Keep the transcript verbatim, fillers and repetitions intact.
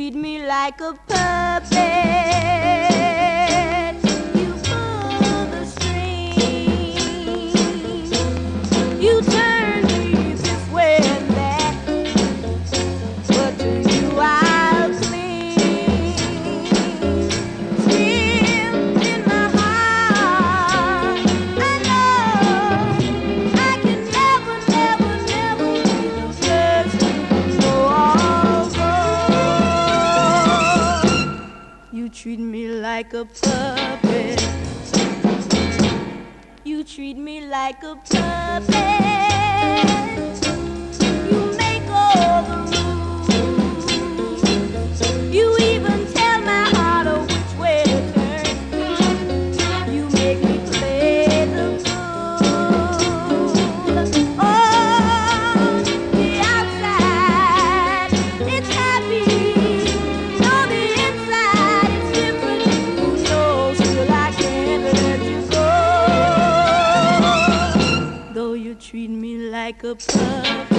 treat me like a puppet. You pull the strings. You turn me this way and that. But to you I'll cling. Still in my heart, I know I can never, never, never be the first to go. You treat me like a puppet. You treat me like a puppet. You make all the rules. You even tell my heart oh, which way to turn. You make me play the fool. On the outside, it's happy. On the inside, it's different. Who knows? Still I can't let you go. Though you treat me like a puppet.